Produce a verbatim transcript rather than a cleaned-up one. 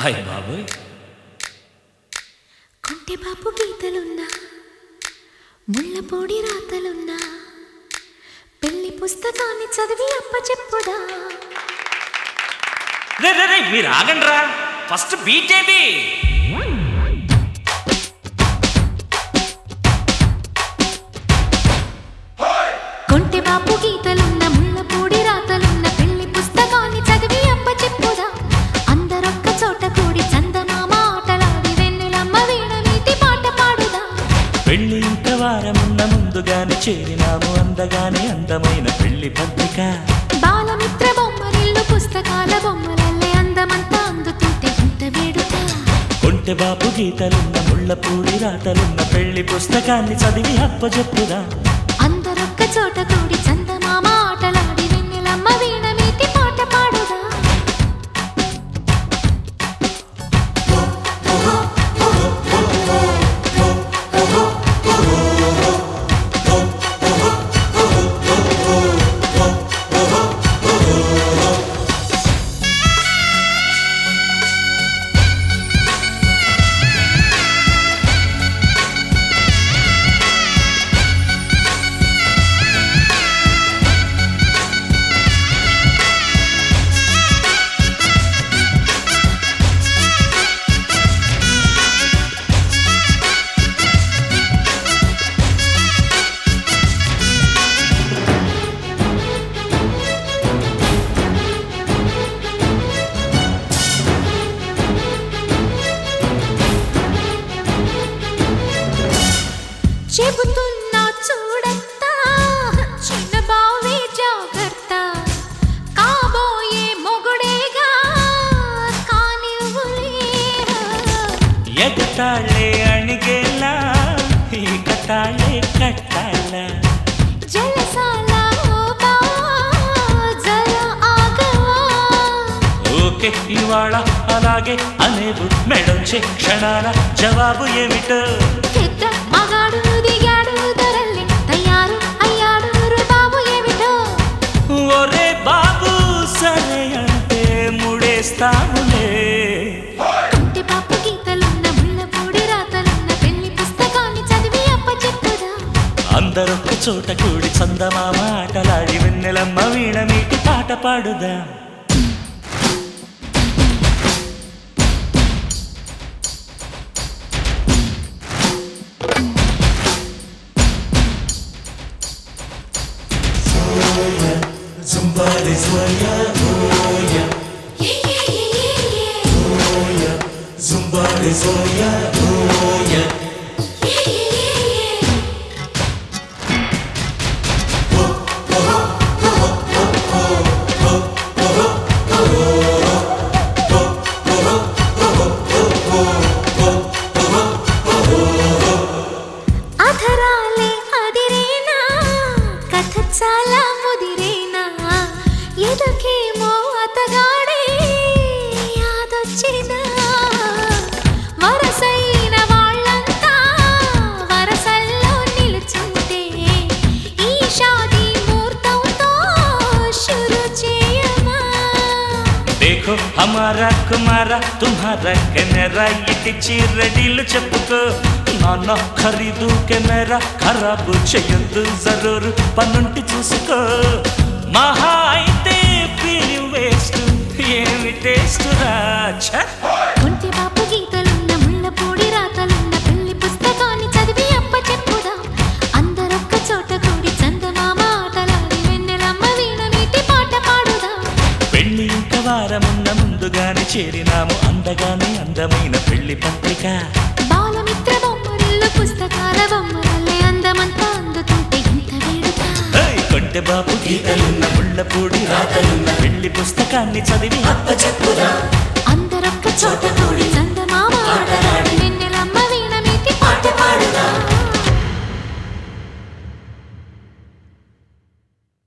అయ్య బాబోయ్ కొంటె బాపు గీతలున్నా ముళ్ళపొడి రాతలున్నా పెళ్లి పుస్తకాన్ని చదివి అప్ప చెప్పుదా. రే రే రే మీరు ఆగండ్రా, ఫస్ట్ బీట్ ఏది? కొంటె బాపు గీతలున్న ముళ్ళపొడి రాతలున్న పెళ్లి పుస్తకాన్ని చదివి అప్ప చెప్పుదా. అందరొక్క చోట కూడి చందమామ ఆటలాడి వెన్నెలమ్మ వీణ నీటి పాట పాడుదా. పెళ్లి ఇంత వారమున్న ముందుగానే చేరినాము అందగానే అందమైన పెళ్లి పత్రిక. బాలమిత్ర బొమ్మరిల్లు పుస్తకాల బొమ్మలల్లే అందమంతా అందుతుంటే ఇంత వేడుక. కొంటె బాపు గీతలున్న ముళ్ళపూడి రాతలున్న పెళ్లి పుస్తకాన్ని చదివి అప్పచెప్పుదా. అందరొక్క చోట కూడి చందమామ ఆటలాడి వెన్నెలమ్మ వీణ మీటి పాట పాడుదా. చెబుతున్నా చూడత్తా చిన్న బావే జాగ్రత్త, కాబోయే మొగుడేగా కానివ్వులే. ఎగతాళే అణిగేలా ఈ కతాళే కట్టాల. జలసాల ఓ బావా జర ఆగవా. ఓకే ఇవాళ అలాగే అనేవు మెడొచ్చే క్షణాల జవాబు ఏమిటో. పెద్ద మగాడు దిగాడు ధరల్లి తయారు అయ్యాడు బాబు ఏమిటో. ఒరే బాబు సరే అంటే ముడేస్తాములే. కొంటె బాపు గీతలున్న ముళ్ళపొడి రాతలున్న పెళ్లి పుస్తకాన్ని చదివి అప్ప చెప్పుదా. అందరొక్క చోట కూడి చందమామ ఆటలాడి వెన్నెలమ్మ వీణ మీటి పాట పాడుదా. Somebody Zoya, Zoya, yeah yeah yeah yeah Zoya, somebody Zoya, Zoya. yeah yeah yeah. అధరాలే అదిరేనా కథ చాలా ముదిరేనా, ఎదకేమో అతగాడే యాదొచ్చినా. వరసైన వాళ్ళంతా వరసల్లో నిలుచుంటే ఈ షాదీ ముహూర్తంతో షురు చేయమా. देखो हमारा कुमारा तुम्हारा కెమెరా ఇటిచి రెడీలు చెప్పుకో. నాన్న ఖరీదు కెమెరా ఖరాబు చెయ్యొద్దు జరూరు పన్నుంటి చూసుకో. మహా అయితే ఫిలిం వేస్ట్ ఏమి టేస్ట్ రాచ. కొంటె బాపు గీతలున్న ముళ్ళపొడి రాతలున్న పెళ్లి పుస్తకాన్ని చదివి అప్ప చెప్పుదా. అందరొక్క చోట కూడి చందమామ ఆటలాడి వెన్నెలమ్మ వీణ మీటి పాట పాడుదా. పెళ్లి ఇంక వారమున్న ముందుగానే చేరినాము అందగానే అందమైన పెళ్లి పత్రిక. బాలమిత్ర బొమ్మరిల్లు పుస్తకాల బొమ్మలల్లే అందమంతా అందుతుంటే ఇంత వేడుక. ఏయ్ కొంటె బాపు గీతలున్న ముళ్ళపూడి రాతలున్న పెళ్లి పుస్తకాన్ని చదివి అప్పచెప్పుదా. అందరొక్క చోట కూడి చందమామ ఆటలాడి వెన్నెలమ్మ వీణ మీటి పాట పాడుదా.